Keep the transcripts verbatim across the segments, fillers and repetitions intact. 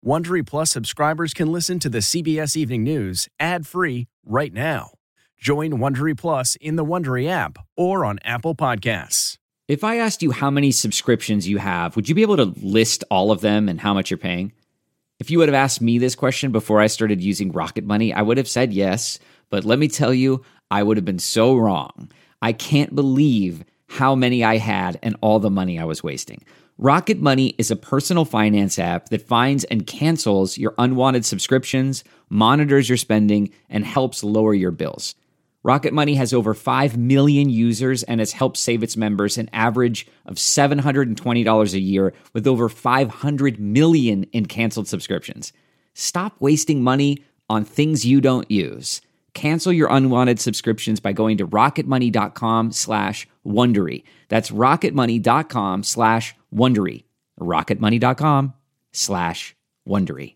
Wondery Plus subscribers can listen to the C B S Evening News ad-free right now. Join Wondery Plus in the Wondery app or on Apple Podcasts. If I asked you how many subscriptions you have, would you be able to list all of them and how much you're paying? If you would have asked me this question before I started using Rocket Money, I would have said yes, but let me tell you, I would have been so wrong. I can't believe how many I had and all the money I was wasting. Rocket Money is a personal finance app that finds and cancels your unwanted subscriptions, monitors your spending, and helps lower your bills. Rocket Money has over five million users and has helped save its members an average of seven hundred twenty dollars a year with over five hundred million in canceled subscriptions. Stop wasting money on things you don't use. Cancel your unwanted subscriptions by going to rocketmoney.com slash Wondery. That's rocketmoney.com slash Wondery. rocketmoney.com slash Wondery.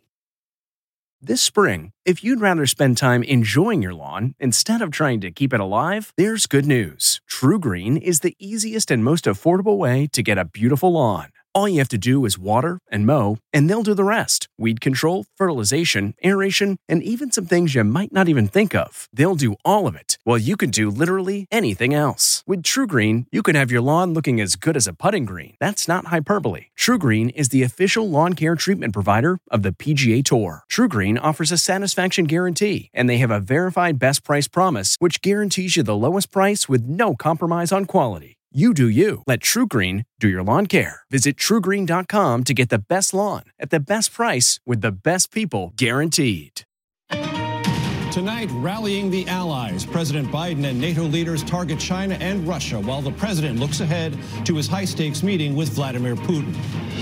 This spring, if you'd rather spend time enjoying your lawn instead of trying to keep it alive, there's good news. True Green is the easiest and most affordable way to get a beautiful lawn. All you have to do is water and mow, and they'll do the rest. Weed control, fertilization, aeration, and even some things you might not even think of. They'll do all of it, while you can do literally anything else. With True Green, you can have your lawn looking as good as a putting green. That's not hyperbole. True Green is the official lawn care treatment provider of the P G A Tour. True Green offers a satisfaction guarantee, and they have a verified best price promise, which guarantees you the lowest price with no compromise on quality. You do you. Let True Green do your lawn care. Visit true green dot com to get the best lawn at the best price with the best people guaranteed. Tonight, rallying the allies. President Biden and NATO leaders target China and Russia while the president looks ahead to his high-stakes meeting with Vladimir Putin.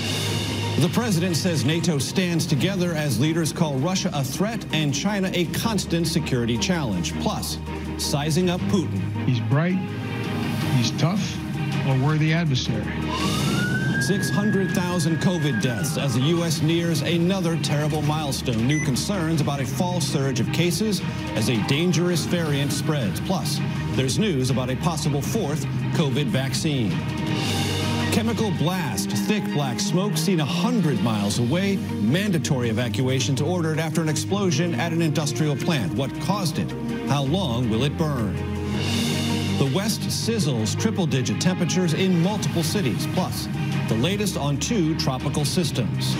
The president says NATO stands together as leaders call Russia a threat and China a constant security challenge. Plus, sizing up Putin. He's bright, he's tough, a worthy adversary. six hundred thousand COVID deaths as the U S nears another terrible milestone. New concerns about a fall surge of cases as a dangerous variant spreads. Plus, there's news about a possible fourth COVID vaccine. Chemical blast, thick black smoke seen one hundred miles away. Mandatory evacuations ordered after an explosion at an industrial plant. What caused it? How long will it burn? The West sizzles, triple-digit temperatures in multiple cities, plus the latest on two tropical systems.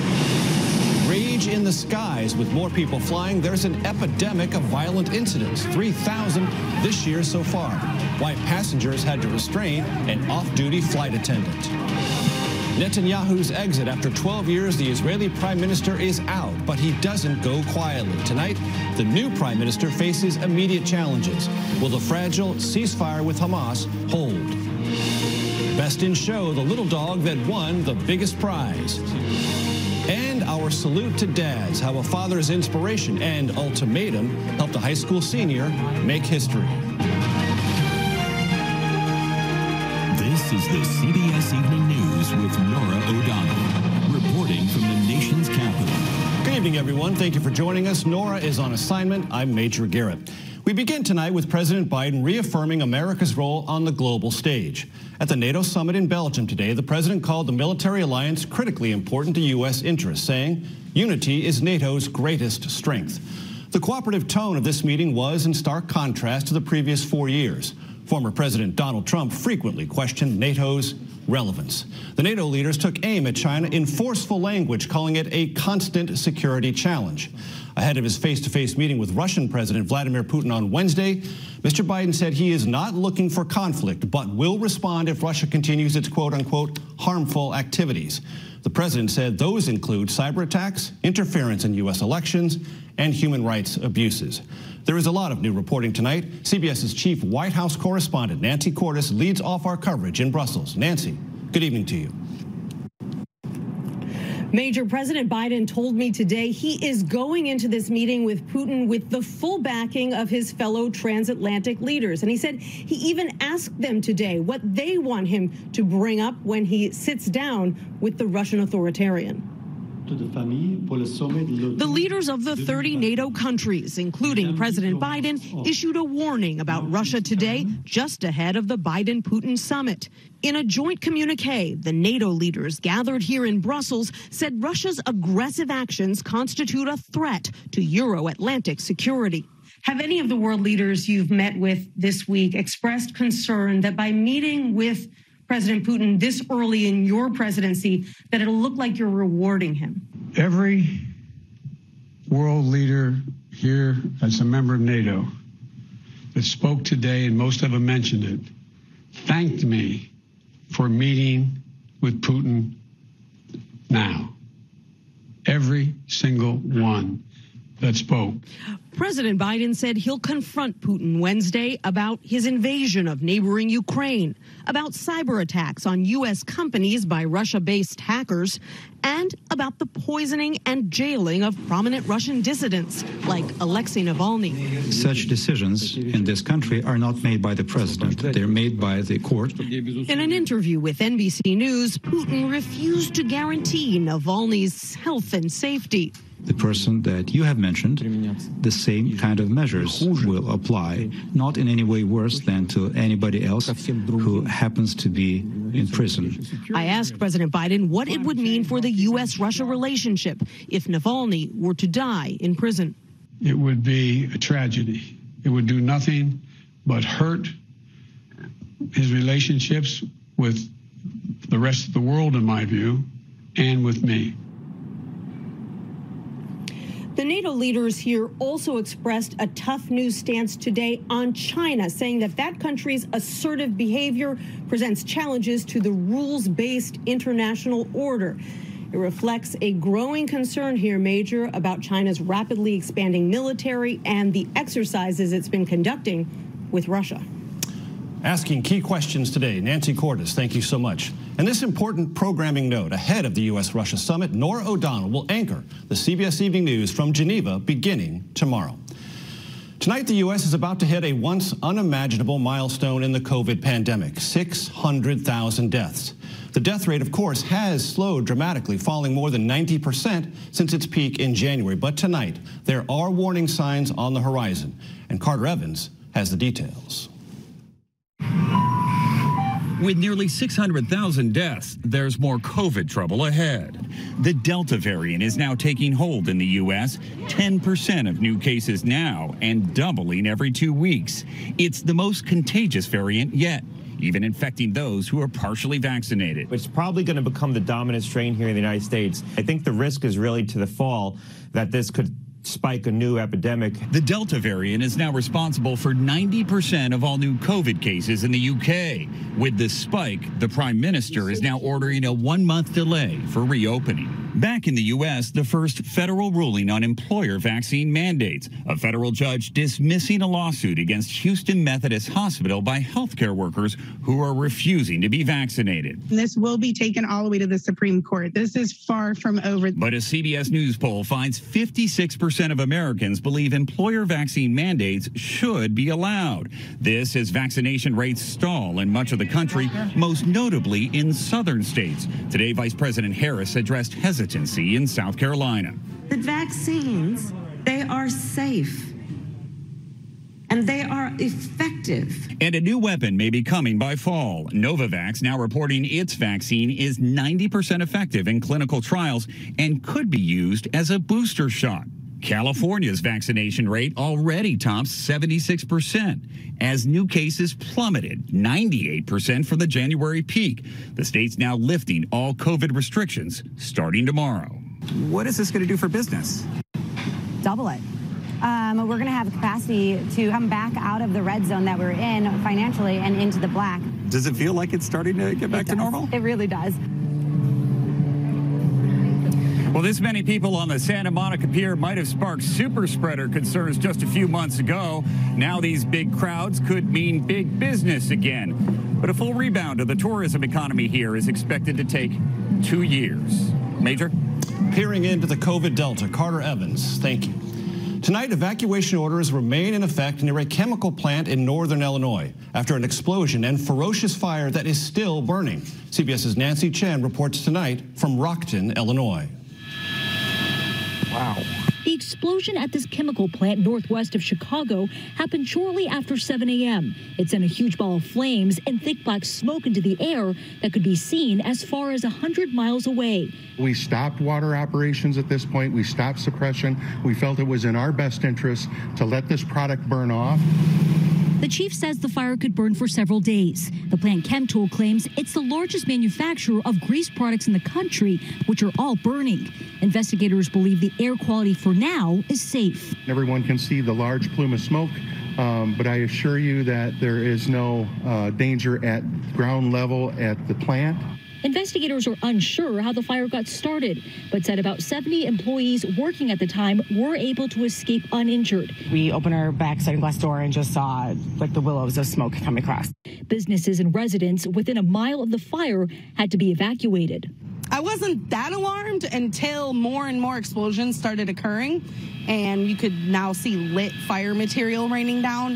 Rage in the skies with more people flying. There's an epidemic of violent incidents, three thousand this year so far. Why passengers had to restrain an off-duty flight attendant. Netanyahu's exit after twelve years, the Israeli prime minister is out, but he doesn't go quietly. Tonight, the new prime minister faces immediate challenges. Will the fragile ceasefire with Hamas hold? Best in Show, the little dog that won the biggest prize. And our salute to dads, how a father's inspiration and ultimatum helped a high school senior make history. This is the C B S Evening News with Norah O'Donnell, reporting from the nation's capital. Good evening, everyone. Thank you for joining us. Norah is on assignment. I'm Major Garrett. We begin tonight with President Biden reaffirming America's role on the global stage. At the NATO summit in Belgium today, the president called the military alliance critically important to U S interests, saying unity is NATO's greatest strength. The cooperative tone of this meeting was in stark contrast to the previous four years. Former President Donald Trump frequently questioned NATO's relevance. The NATO leaders took aim at China in forceful language, calling it a constant security challenge. Ahead of his face-to-face meeting with Russian President Vladimir Putin on Wednesday, Mister Biden said he is not looking for conflict, but will respond if Russia continues its quote-unquote harmful activities. The president said those include cyber attacks, interference in U S elections, and human rights abuses. There is a lot of new reporting tonight. CBS's chief White House correspondent, Nancy Cordes, leads off our coverage in Brussels. Nancy, good evening to you. Major, President Biden told me today he is going into this meeting with Putin with the full backing of his fellow transatlantic leaders. And he said he even asked them today what they want him to bring up when he sits down with the Russian authoritarian. The leaders of the thirty NATO countries, including President Biden, issued a warning about Russia today just ahead of the Biden-Putin summit. In a joint communique, the NATO leaders gathered here in Brussels said Russia's aggressive actions constitute a threat to Euro-Atlantic security. Have any of the world leaders you've met with this week expressed concern that by meeting with President Putin this early in your presidency, that it'll look like you're rewarding him? Every world leader here as a member of NATO that spoke today, and most of them mentioned it, thanked me for meeting with Putin now. Every single one that spoke. President Biden said he'll confront Putin Wednesday about his invasion of neighboring Ukraine, about cyber attacks on U S companies by Russia-based hackers, and about the poisoning and jailing of prominent Russian dissidents like Alexei Navalny. Such decisions in this country are not made by the president. They're made by the court. In an interview with N B C News, Putin refused to guarantee Navalny's health and safety. The person that you have mentioned, the same kind of measures will apply, not in any way worse than to anybody else who happens to be in prison. I asked President Biden what it would mean for the U S Russia relationship if Navalny were to die in prison. It would be a tragedy. It would do nothing but hurt his relationships with the rest of the world, in my view, and with me. The NATO leaders here also expressed a tough news stance today on China, saying that that country's assertive behavior presents challenges to the rules-based international order. It reflects a growing concern here, Major, about China's rapidly expanding military and the exercises it's been conducting with Russia. Asking key questions today, Nancy Cordes, thank you so much. And this important programming note, ahead of the U S Russia summit, Norah O'Donnell will anchor the C B S Evening News from Geneva beginning tomorrow. Tonight, the U S is about to hit a once unimaginable milestone in the COVID pandemic, six hundred thousand deaths. The death rate, of course, has slowed dramatically, falling more than ninety percent since its peak in January. But tonight, there are warning signs on the horizon, and Carter Evans has the details. With nearly six hundred thousand deaths, there's more COVID trouble ahead. The Delta variant is now taking hold in the U S, ten percent of new cases now and doubling every two weeks. It's the most contagious variant yet, even infecting those who are partially vaccinated. It's probably going to become the dominant strain here in the United States. I think the risk is really to the fall that this could spike a new epidemic. The Delta variant is now responsible for ninety percent of all new COVID cases in the U K. With this spike, the Prime Minister is now ordering a one-month delay for reopening. Back in the U S, the first federal ruling on employer vaccine mandates. A federal judge dismissing a lawsuit against Houston Methodist Hospital by healthcare workers who are refusing to be vaccinated. This will be taken all the way to the Supreme Court. This is far from over. But a C B S News poll finds fifty-six percent of Americans believe employer vaccine mandates should be allowed. This as vaccination rates stall in much of the country, most notably in southern states. Today, Vice President Harris addressed hesitancy in South Carolina. The vaccines, they are safe and they are effective. And a new weapon may be coming by fall. Novavax now reporting its vaccine is ninety percent effective in clinical trials and could be used as a booster shot. California's vaccination rate already tops seventy-six percent as new cases plummeted ninety-eight percent from the January peak. The state's now lifting all COVID restrictions starting tomorrow. What is this going to do for business? Double it. Um, we're going to have capacity to come back out of the red zone that we're in financially and into the black. Does it feel like it's starting to get back to normal? It really does. Well, this many people on the Santa Monica Pier might have sparked super spreader concerns just a few months ago. Now these big crowds could mean big business again. But a full rebound of the tourism economy here is expected to take two years. Major? Peering into the COVID Delta, Carter Evans, thank you. Tonight, evacuation orders remain in effect near a chemical plant in northern Illinois after an explosion and ferocious fire that is still burning. CBS's Nancy Chen reports tonight from Rockton, Illinois. Wow. The explosion at this chemical plant northwest of Chicago happened shortly after seven a m It sent a huge ball of flames and thick black smoke into the air that could be seen as far as one hundred miles away. We stopped water operations at this point. We stopped suppression. We felt it was in our best interest to let this product burn off. The chief says the fire could burn for several days. The plant Chemtool claims it's the largest manufacturer of grease products in the country, which are all burning. Investigators believe the air quality for now is safe. Everyone can see the large plume of smoke, um, but I assure you that there is no uh, danger at ground level at the plant. Investigators are unsure how the fire got started, but said about seventy employees working at the time were able to escape uninjured. We opened our back sliding glass door and just saw like the willows of smoke come across. Businesses and residents within a mile of the fire had to be evacuated. I wasn't that alarmed until more and more explosions started occurring, and you could now see lit fire material raining down.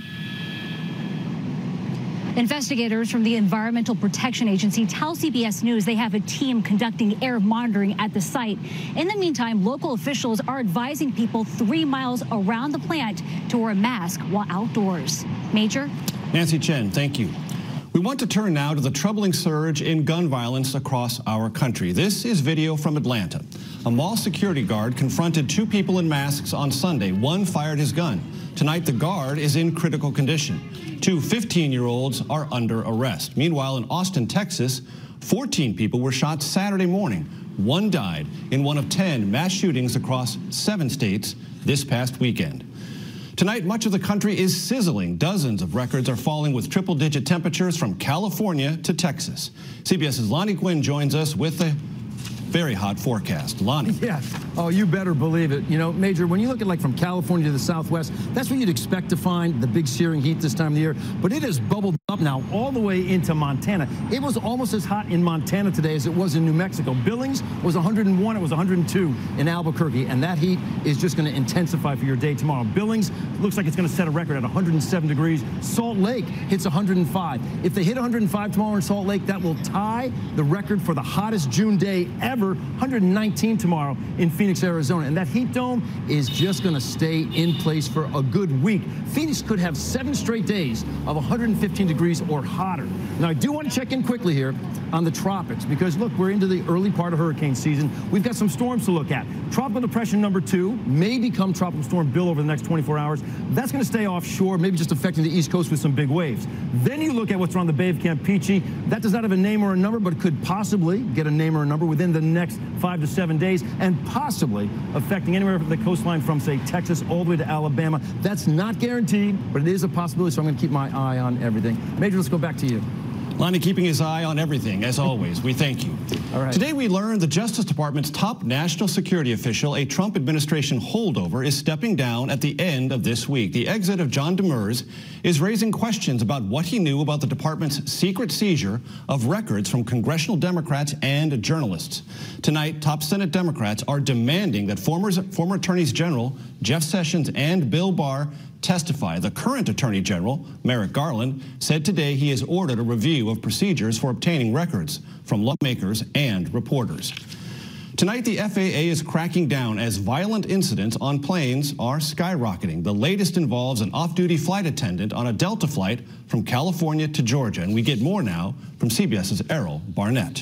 Investigators from the Environmental Protection Agency tell C B S News they have a team conducting air monitoring at the site. In the meantime, local officials are advising people three miles around the plant to wear a mask while outdoors. Major? Nancy Chen, thank you. We want to turn now to the troubling surge in gun violence across our country. This is video from Atlanta. A mall security guard confronted two people in masks on Sunday. One fired his gun. Tonight, the guard is in critical condition. Two fifteen-year-olds are under arrest. Meanwhile, in Austin, Texas, fourteen people were shot Saturday morning. One died in one of ten mass shootings across seven states this past weekend. Tonight, much of the country is sizzling. Dozens of records are falling with triple-digit temperatures from California to Texas. CBS's Lonnie Quinn joins us with the very hot forecast. Lonnie. Yeah. Oh, you better believe it. You know, Major, when you look at like from California to the Southwest, that's what you'd expect to find, the big searing heat this time of the year. But it has bubbled up now all the way into Montana. It was almost as hot in Montana today as it was in New Mexico. Billings was one hundred and one. It was one hundred and two in Albuquerque. And that heat is just going to intensify for your day tomorrow. Billings looks like it's going to set a record at one hundred and seven degrees. Salt Lake hits one hundred and five. If they hit one hundred and five tomorrow in Salt Lake, that will tie the record for the hottest June day ever. one hundred and nineteen tomorrow in Phoenix, Arizona. And that heat dome is just going to stay in place for a good week. Phoenix could have seven straight days of one hundred and fifteen degrees or hotter. Now, I do want to check in quickly here on the tropics because, look, we're into the early part of hurricane season. We've got some storms to look at. Tropical depression number two may become Tropical Storm Bill over the next twenty-four hours. That's going to stay offshore, maybe just affecting the East Coast with some big waves. Then you look at what's around the Bay of Campeche. That does not have a name or a number, but could possibly get a name or a number within the next five to seven days, and possibly affecting anywhere from the coastline from, say, Texas all the way to Alabama. That's not guaranteed, but it is a possibility, so I'm going to keep my eye on everything. Major, let's go back to you. Lonnie keeping his eye on everything, as always. We thank you. All right. Today we learned the Justice Department's top national security official, a Trump administration holdover, is stepping down at the end of this week. The exit of John Demers is raising questions about what he knew about the department's secret seizure of records from congressional Democrats and journalists. Tonight, top Senate Democrats are demanding that former, former attorneys general Jeff Sessions and Bill Barr testify. The current Attorney General, Merrick Garland, said today he has ordered a review of procedures for obtaining records from lawmakers and reporters. Tonight, the F A A is cracking down as violent incidents on planes are skyrocketing. The latest involves an off-duty flight attendant on a Delta flight from California to Georgia. And we get more now from CBS's Errol Barnett.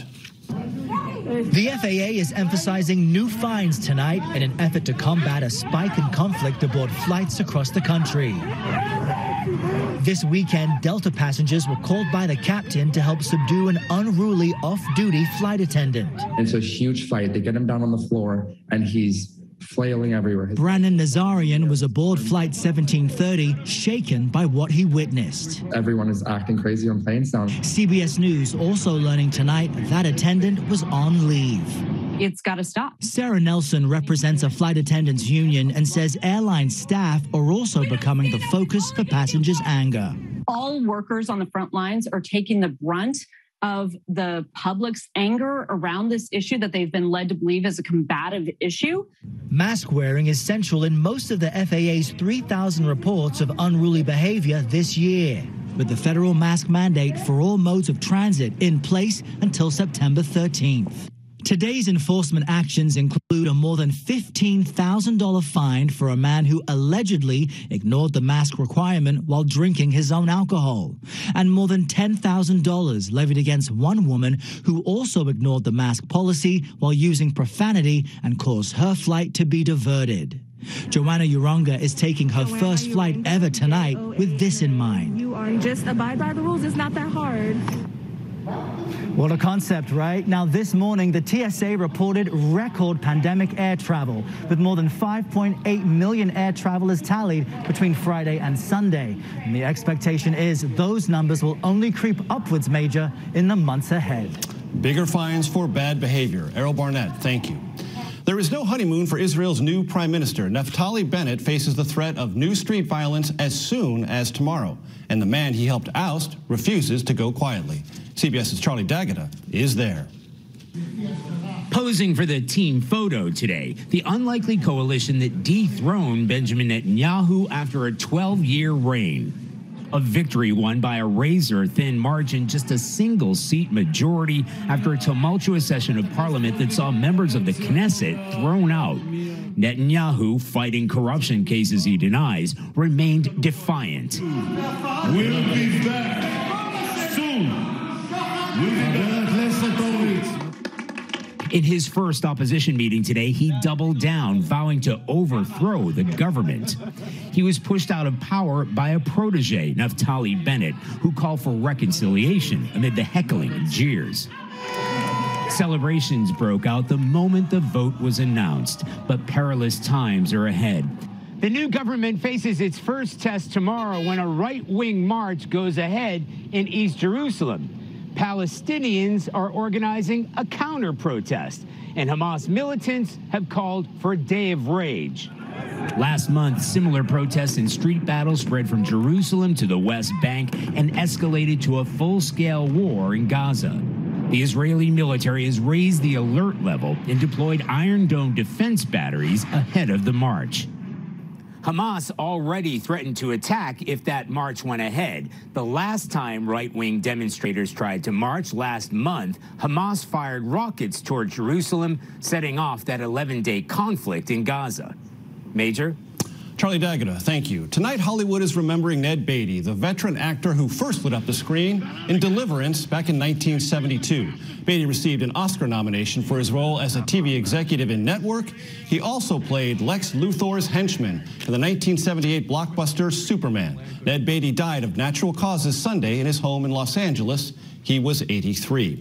The F A A is emphasizing new fines tonight in an effort to combat a spike in conflict aboard flights across the country. This weekend, Delta passengers were called by the captain to help subdue an unruly off-duty flight attendant. It's a huge fight. They get him down on the floor, and he's flailing everywhere. Brandon Nazarian was aboard Flight seventeen thirty, shaken by what he witnessed. Everyone is acting crazy on planes now. C B S News also learning tonight that attendant was on leave. It's got to stop. Sarah Nelson represents a flight attendants union and says airline staff are also becoming the focus for passengers' anger. All workers on the front lines are taking the brunt of the public's anger around this issue that they've been led to believe is a combative issue. Mask wearing is central in most of the F A A's three thousand reports of unruly behavior this year, with the federal mask mandate for all modes of transit in place until September thirteenth. Today's enforcement actions include a more than fifteen thousand dollars fine for a man who allegedly ignored the mask requirement while drinking his own alcohol, and more than ten thousand dollars levied against one woman who also ignored the mask policy while using profanity and caused her flight to be diverted. Joanna Uronga is taking her Joanna first flight Uronga, ever tonight with this in mind. You are just abide by the rules. It's not that hard. What a concept, right? Now, this morning, the T S A reported record pandemic air travel, with more than five point eight million air travelers tallied between Friday and Sunday. And the expectation is those numbers will only creep upwards, Major, in the months ahead. Bigger fines for bad behavior. Errol Barnett, thank you. There is no honeymoon for Israel's new prime minister. Naftali Bennett faces the threat of new street violence as soon as tomorrow. And the man he helped oust refuses to go quietly. CBS's Charlie D'Agata is there. Posing for the team photo today, the unlikely coalition that dethroned Benjamin Netanyahu after a twelve-year reign. A victory won by a razor-thin margin, just a single-seat majority after a tumultuous session of parliament that saw members of the Knesset thrown out. Netanyahu, fighting corruption cases he denies, remained defiant. We'll be back soon. In his first opposition meeting today, he doubled down, vowing to overthrow the government. He was pushed out of power by a protege, Naftali Bennett, who called for reconciliation amid the heckling and jeers. Celebrations broke out the moment the vote was announced, but perilous times are ahead. The new government faces its first test tomorrow when a right-wing march goes ahead in East Jerusalem. Palestinians are organizing a counter-protest, and Hamas militants have called for a day of rage. Last month, similar protests and street battles spread from Jerusalem to the West Bank and escalated to a full-scale war in Gaza. The Israeli military has raised the alert level and deployed Iron Dome defense batteries ahead of the march. Hamas already threatened to attack if that march went ahead. The last time right-wing demonstrators tried to march last month, Hamas fired rockets toward Jerusalem, setting off that eleven-day conflict in Gaza. Major? Charlie D'Agata, thank you. Tonight, Hollywood is remembering Ned Beatty, the veteran actor who first lit up the screen in Deliverance back in nineteen seventy-two. Beatty received an Oscar nomination for his role as a T V executive in Network. He also played Lex Luthor's henchman in the nineteen seventy-eight blockbuster Superman. Ned Beatty died of natural causes Sunday in his home in Los Angeles. He was eighty-three.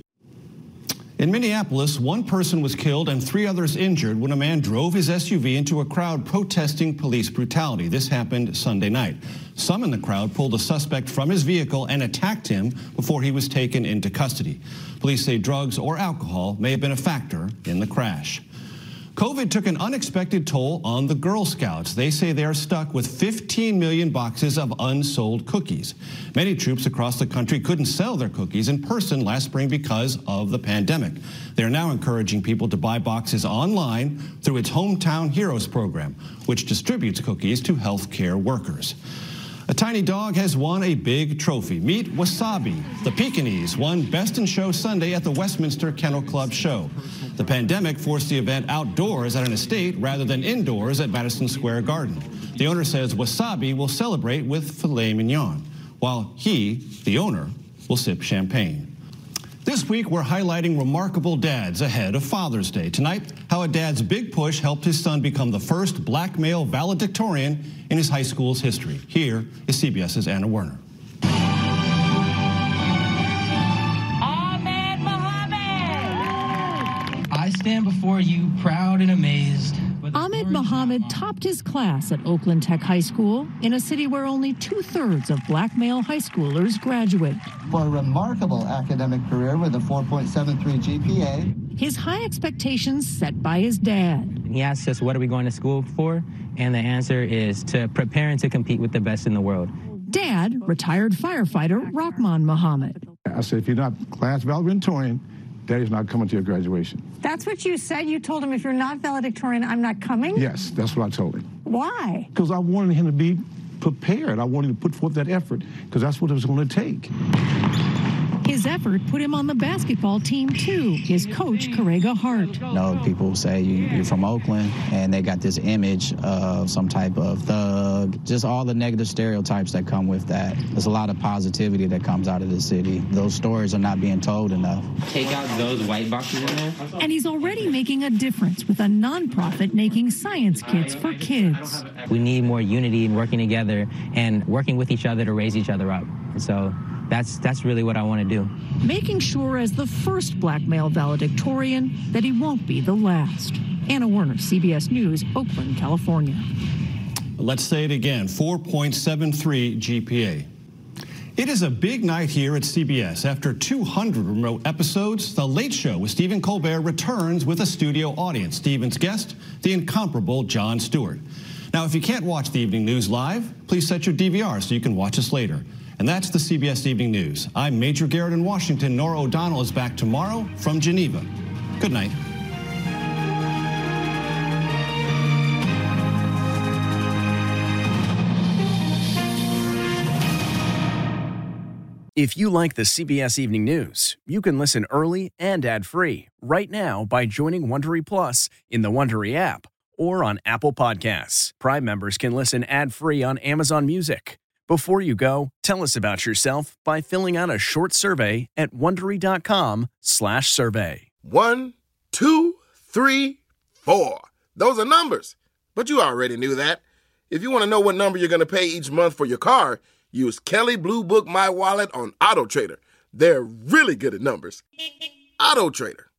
In Minneapolis, one person was killed and three others injured when a man drove his S U V into a crowd protesting police brutality. This happened Sunday night. Some in the crowd pulled a suspect from his vehicle and attacked him before he was taken into custody. Police say drugs or alcohol may have been a factor in the crash. COVID took an unexpected toll on the Girl Scouts. They say they are stuck with fifteen million boxes of unsold cookies. Many troops across the country couldn't sell their cookies in person last spring because of the pandemic. They are now encouraging people to buy boxes online through its Hometown Heroes program, which distributes cookies to healthcare workers. A tiny dog has won a big trophy. Meet Wasabi. The Pekingese won Best in Show Sunday at the Westminster Kennel Club show. The pandemic forced the event outdoors at an estate rather than indoors at Madison Square Garden. The owner says Wasabi will celebrate with filet mignon, while he, the owner, will sip champagne. This week, we're highlighting remarkable dads ahead of Father's Day. Tonight, how a dad's big push helped his son become the first black male valedictorian in his high school's history. Here is CBS's Anna Werner. Ahmed Mohammed! I stand before you proud and amazed. Ahmed Mohammed topped his class at Oakland Tech High School in a city where only two-thirds of black male high schoolers graduate. For a remarkable academic career with a four point seven three G P A. His high expectations set by his dad. He asked us, what are we going to school for? And the answer is to prepare and to compete with the best in the world. Dad, retired firefighter Rahman Mohammed. I said, if you're not class valedictorian, Daddy's not coming to your graduation. That's what you said? You told him, if you're not valedictorian, I'm not coming? Yes, that's what I told him. Why? Because I wanted him to be prepared. I wanted to put forth that effort, because that's what it was going to take. His effort put him on the basketball team, too, his coach, Correga Hart. You know, people say you, you're from Oakland, and they got this image of some type of thug, just all the negative stereotypes that come with that. There's a lot of positivity that comes out of the city. Those stories are not being told enough. Take out those white boxes in there. And he's already making a difference with a nonprofit making science kits for kids. We need more unity and working together and working with each other to raise each other up. So that's that's really what I want to do. Making sure as the first black male valedictorian that he won't be the last. Anna Werner, C B S News, Oakland, California. Let's say it again, four point seven three G P A. It is a big night here at C B S. After two hundred remote episodes, The Late Show with Stephen Colbert returns with a studio audience. Stephen's guest, the incomparable Jon Stewart. Now, if you can't watch the evening news live, please set your D V R so you can watch us later. And that's the C B S Evening News. I'm Major Garrett in Washington. Norah O'Donnell is back tomorrow from Geneva. Good night. If you like the C B S Evening News, you can listen early and ad-free right now by joining Wondery Plus in the Wondery app or on Apple Podcasts. Prime members can listen ad-free on Amazon Music. Before you go, tell us about yourself by filling out a short survey at Wondery.com slash survey. One, two, three, four. Those are numbers. But you already knew that. If you want to know what number you're going to pay each month for your car, use Kelley Blue Book My Wallet on AutoTrader. They're really good at numbers. AutoTrader.